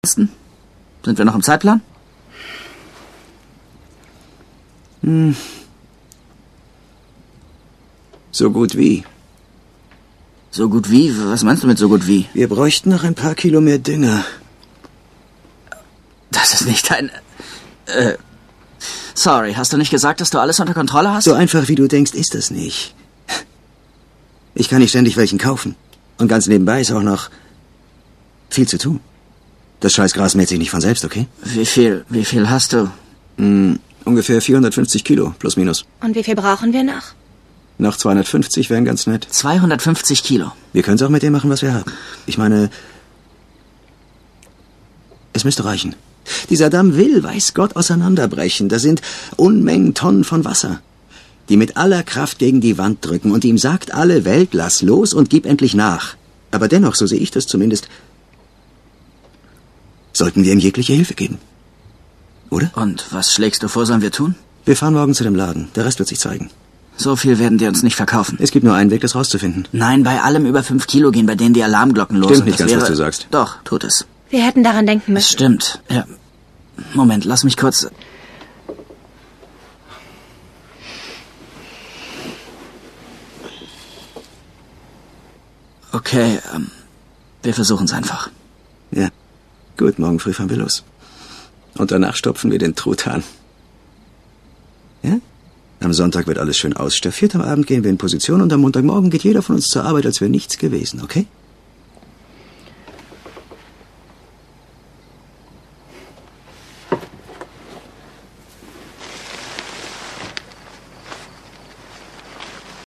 Sind wir noch im Zeitplan? So gut wie. So gut wie? Was meinst du mit so gut wie? Wir bräuchten noch ein paar Kilo mehr Dünger. Das ist nicht dein... Sorry, hast du nicht gesagt, dass du alles unter Kontrolle hast? So einfach wie du denkst, ist das nicht. Ich kann nicht ständig welchen kaufen. Und ganz nebenbei ist auch noch viel zu tun. Das Scheißgras mäht sich nicht von selbst, okay? Wie viel hast du? Ungefähr 450 Kilo, plus minus. Und wie viel brauchen wir noch? Noch 250 wären ganz nett. 250 Kilo. Wir können es auch mit dem machen, was wir haben. Ich meine, es müsste reichen. Dieser Damm will, weiß Gott, auseinanderbrechen. Da sind Unmengen Tonnen von Wasser, die mit aller Kraft gegen die Wand drücken. Und ihm sagt alle Welt, lass los und gib endlich nach. Aber dennoch, so sehe ich das zumindest, sollten wir ihm jegliche Hilfe geben. Oder? Und was schlägst du vor, sollen wir tun? Wir fahren morgen zu dem Laden. Der Rest wird sich zeigen. So viel werden die uns nicht verkaufen. Es gibt nur einen Weg, das rauszufinden. Nein, bei allem über 5 Kilo gehen bei denen die Alarmglocken los. Stimmt nicht ganz, was du sagst. Doch, tut es. Wir hätten daran denken müssen. Das stimmt, ja. Moment, lass mich kurz... Okay, wir versuchen es einfach. Ja. Gut, morgen früh fahren wir los. Und danach stopfen wir den Truthahn. Ja? Am Sonntag wird alles schön ausstaffiert, am Abend gehen wir in Position und am Montagmorgen geht jeder von uns zur Arbeit, als wäre nichts gewesen, okay?